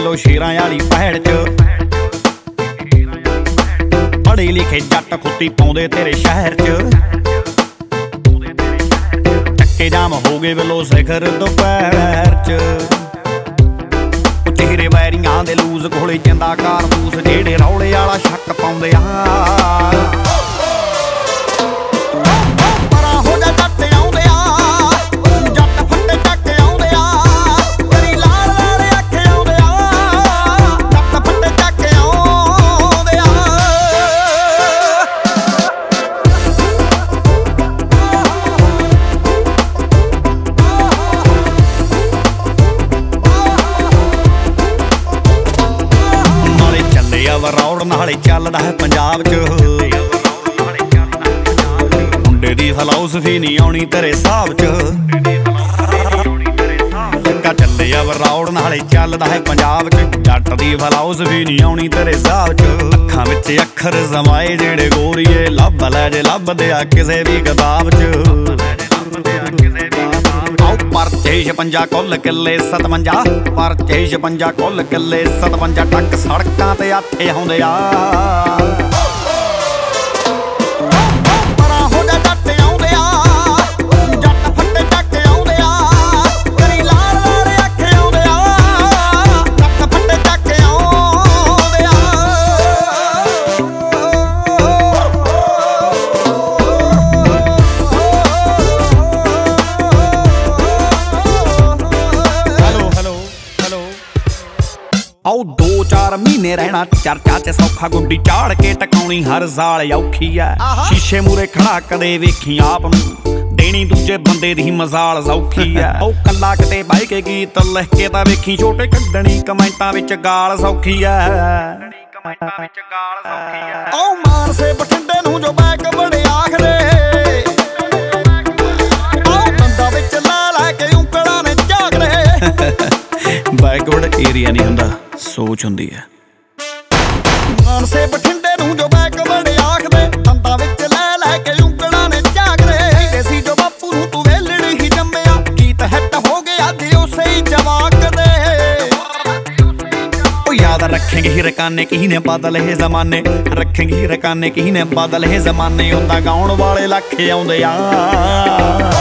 ਵੇਲੋ ਸ਼ੇਰਾਂ ਵਾਲੀ ਭੈੜ ਚ। ਪੜ੍ਹੇ ਲਿਖੇ ਜੱਟ ਖੁੱਤੀ ਪਾਉਂਦੇ ਤੇਰੇ ਸ਼ਹਿਰ ਚ। ਚੱਕੇ ਜਾਮ ਹੋ ਗਏ ਵੇਲੋ ਸਿਖਰ ਦੁਪਹਿਰ ਚ। ਚਿਹਰੇ ਵੈਰੀਆਂ ਦੇ ਲੂਜ਼ ਕੋਲੇ ਜਿੰਦਾ ਕਾਰਤੂਸ ਜਿਹੜੇ ਰੌਲੇ ਵਾਲਾ ਸ਼ੱਕ ਪਾਉਂਦੇ ਆ। ਰੌੜ ਨਾਲੇ ਚੱਲਦਾ ਹੈ ਪੰਜਾਬ ਚ। ਮੁੰਡੇ ਦੀ ਫਲਸਫੀ ਨਹੀਂ ਆਉਣੀ ਤੇਰੇ ਹਿਸਾਬ ਚ। ਸਿੱਕਾ ਚੱਲਿਆ ਰੌੜ ਨਾਲੇ ਚੱਲਦਾ ਹੈ ਪੰਜਾਬ ਚ। ਜੱਟ ਦੀ ਫਲਸਫੀ ਨਹੀਂ ਆਉਣੀ ਤੇਰੇ ਹਿਸਾਬ ਚ। ਅੱਖਾਂ ਵਿੱਚ ਅੱਖਰ ਸਮਾਏ ਜਿਹੜੇ ਗੋਰੀਏ ਲੱਭ ਲੈ ਜੇ ਲੱਭਦੇ ਆ ਕਿਸੇ ਵੀ ਕਿਤਾਬ ਚ। ਪਰਚੇ 56 ਕੁੱਲ ਕਿੱਲੇ 57 ਪਰਚੇ 56 ਕੁੱਲ ਕਿੱਲੇ 57 ਟੱਕ ਸੜਕਾਂ ਤੇ ਆਥੇ ਆਉਂਦੇ ਆ। ਆਓ 2-4 ਮਹੀਨੇ ਰਹਿਣਾ ਚਰਚਾ ਚ ਸੌਖਾ। ਗੁੱਡੀ ਚਾੜ ਕੇ ਟਕਾਉਣੀ ਹਰ ਸਾਲ ਔਖੀ ਐ। ਸ਼ੀਸ਼ੇ ਮੂਰੇ ਖੜਾ ਕਦੇ ਵੇਖੀ ਆਪ ਨੂੰ ਦੇਣੀ ਦੂਜੇ ਬੰਦੇ ਦੀ ਮਜ਼ਾਲ ਸੌਖੀ ਐ। ਉਹ ਕੱਲਾ ਕਿਤੇ ਬਾਈ ਕੇ ਗੀਤ ਲਿਖ ਕੇ ਤਾਂ ਵੇਖੀ ਛੋਟੇ ਕੱਢਣੀ ਕਮੈਂਟਾਂ ਵਿੱਚ ਗਾਲ ਸੌਖੀ ਐ। ਉਹ ਮਾਨਸੇ ਬਠਿੰਡੇ ਨੂੰ ਜੋ ਬੈਕ ਬੜੇ ਆਖਦੇ। ਉਹ ਬੰਦਾ ਵਿੱਚ ਲੈ ਕੇ ਉਂਗਲਾਂ ਨੇ ਝਾਕਦੇ। ਬੈਕਵਰਡ ਏਰੀਆ ਨਹੀਂ ਹੁੰਦਾ, ਸੋਚ ਹੁੰਦੀ ਹੈ। ਮਾਨਸੇ ਬਠਿੰਡੇ ਨੂੰ ਜੋ ਬੈਕਵਰਡ ਆਖਦੇ। ਦੰਦਾਂ ਵਿੱਚ ਲੈ ਕੇ ਉਂਗਲਾਂ ਨੇ ਝਾਕਦੇ। ਸੀ ਜੋ ਬਾਪੂ ਨੂੰ ਤੂੰ ਵੇਲੜ ਹੀ ਜੰਮਿਆ। ਗੀਤ ਹਿੱਟ ਹੋ ਗਿਆ ਤੇ ਉਸੇ ਹੀ ਜਵਾਕ ਦੇ। ਉਹ ਯਾਦ ਰੱਖੇਂਗੇ ਹੀ ਰਕਾਨੇ ਕੀ ਨੇ ਬਦਲ ਇਹ ਜ਼ਮਾਨੇ। ਰੱਖੇਂਗੇ ਹੀ ਰਕਾਨੇ ਕੀ ਨੇ ਬਦਲ ਇਹ ਜ਼ਮਾਨੇ। ਹੁੰਦਾ ਗਾਉਣ ਵਾਲੇ ਲੱਖ ਆਉਂਦੇ ਆ।